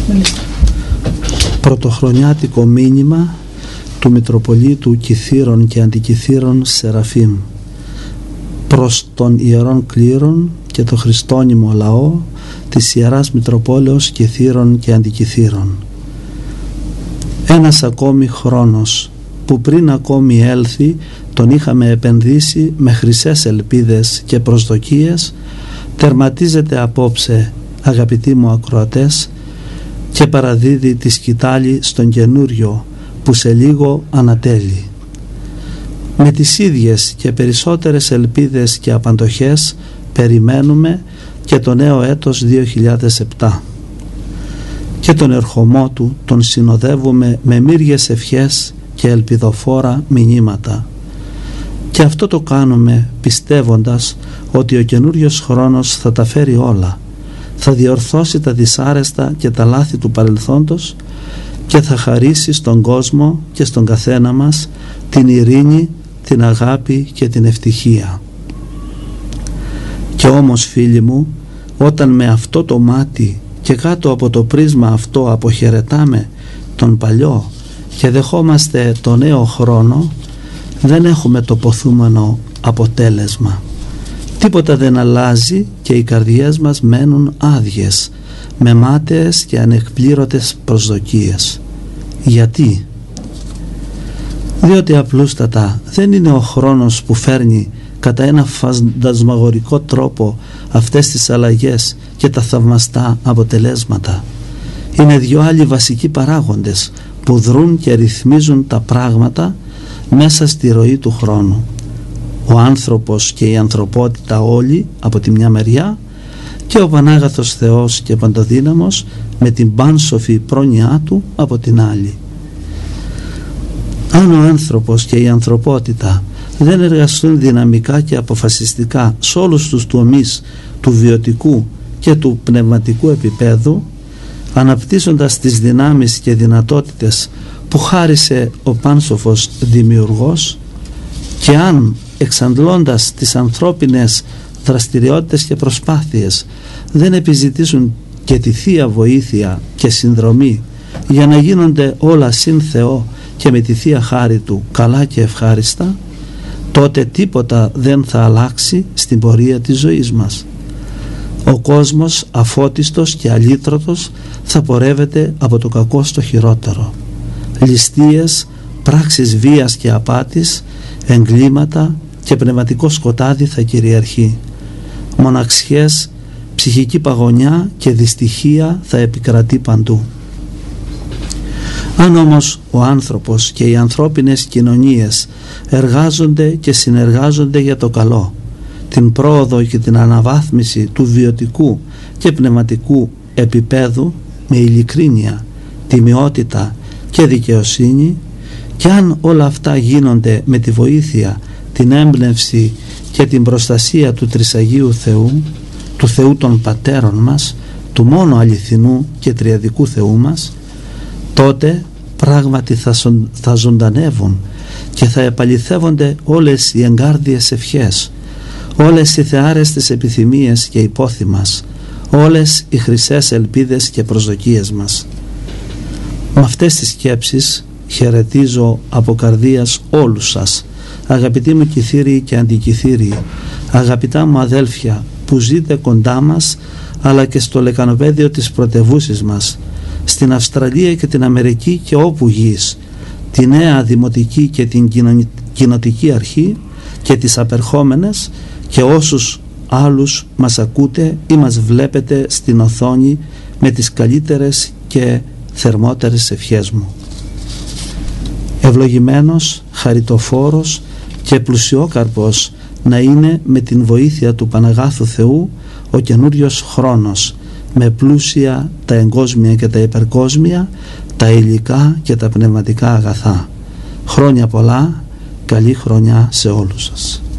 Πρωτοχρονιάτικο μήνυμα του Μητροπολίτου Κιθήρων και Αντικιθήρων Σεραφείμ προς των Ιερών Κλήρων και το χριστόνυμο λαό της Ιεράς Μητροπόλεως Κιθήρων και Αντικιθήρων. Ένας ακόμη χρόνος που πριν ακόμη έλθει τον είχαμε επενδύσει με χρυσές ελπίδες και προσδοκίες, τερματίζεται απόψε, αγαπητοί μου ακροατές, και παραδίδει τη σκητάλη στον καινούριο που σε λίγο ανατέλει. Με τις ίδιες και περισσότερες ελπίδες και απαντοχές περιμένουμε και το νέο έτος 2007 και τον ερχομό του τον συνοδεύουμε με μύριες ευχές και ελπιδοφόρα μηνύματα, και αυτό το κάνουμε πιστεύοντας ότι ο καινούριος χρόνος θα τα φέρει όλα, θα διορθώσει τα δυσάρεστα και τα λάθη του παρελθόντος και θα χαρίσει στον κόσμο και στον καθένα μας την ειρήνη, την αγάπη και την ευτυχία. Και όμως, φίλοι μου, όταν με αυτό το μάτι και κάτω από το πρίσμα αυτό αποχαιρετάμε τον παλιό και δεχόμαστε το νέο χρόνο, δεν έχουμε το ποθούμενο αποτέλεσμα. Τίποτα δεν αλλάζει και οι καρδιές μας μένουν άδειες, με μάταιες και ανεκπλήρωτες προσδοκίες. Γιατί? Διότι απλούστατα δεν είναι ο χρόνος που φέρνει κατά ένα φαντασμαγορικό τρόπο αυτές τις αλλαγές και τα θαυμαστά αποτελέσματα. Είναι δύο άλλοι βασικοί παράγοντες που δρούν και ρυθμίζουν τα πράγματα μέσα στη ροή του χρόνου. Ο άνθρωπος και η ανθρωπότητα όλοι από τη μια μεριά και ο Πανάγαθος Θεός και Παντοδύναμος με την πάνσοφη πρόνοιά του από την άλλη. Αν ο άνθρωπος και η ανθρωπότητα δεν εργαστούν δυναμικά και αποφασιστικά σε όλους τους τομείς του βιωτικού και του πνευματικού επίπεδου, αναπτύσσοντας τις δυνάμεις και δυνατότητες που χάρισε ο πάνσοφος Δημιουργός, και αν εξαντλώντας τις ανθρώπινες δραστηριότητες και προσπάθειες δεν επιζητήσουν και τη Θεία Βοήθεια και συνδρομή για να γίνονται όλα συν Θεό και με τη Θεία Χάρη Του καλά και ευχάριστα, τότε τίποτα δεν θα αλλάξει στην πορεία της ζωής μας. Ο κόσμος αφώτιστος και αλήτρωτος θα πορεύεται από το κακό στο χειρότερο. Ληστείες, πράξεις βίας και απάτης, εγκλήματα και πνευματικό σκοτάδι θα κυριαρχεί. Μοναξιές, ψυχική παγωνιά και δυστυχία θα επικρατεί παντού. Αν όμως ο άνθρωπος και οι ανθρώπινες κοινωνίες εργάζονται και συνεργάζονται για το καλό, την πρόοδο και την αναβάθμιση του βιωτικού και πνευματικού επίπεδου με ειλικρίνεια, τιμιότητα και δικαιοσύνη, και αν όλα αυτά γίνονται με τη βοήθεια, την έμπνευση και την προστασία του Τρισαγίου Θεού, του Θεού των Πατέρων μας, του μόνο αληθινού και τριαδικού Θεού μας, τότε πράγματι θα ζωντανεύουν και θα επαληθεύονται όλες οι εγκάρδιες ευχές, όλες οι θεάρεστες επιθυμίες και οι πόθοι μας, όλες οι χρυσές ελπίδες και προσδοκίες μας. Με αυτές τις σκέψεις χαιρετίζω από καρδίας όλους σας, αγαπητοί μου Κιθύριοι και Αντικιθύριοι, αγαπητά μου αδέλφια που ζείτε κοντά μας αλλά και στο λεκανοπέδιο της πρωτευούσης μας, στην Αυστραλία και την Αμερική και όπου γης, τη νέα δημοτική και την κοινοτική αρχή και τις απερχόμενες, και όσους άλλους μας ακούτε ή μας βλέπετε στην οθόνη με τις καλύτερες και θερμότερες ευχές μου. Ευλογημένος, χαριτοφόρος και πλουσιόκαρπος να είναι με την βοήθεια του Παναγάθου Θεού ο καινούριος χρόνος, με πλούσια τα εγκόσμια και τα υπερκόσμια, τα υλικά και τα πνευματικά αγαθά. Χρόνια πολλά, καλή χρονιά σε όλους σας.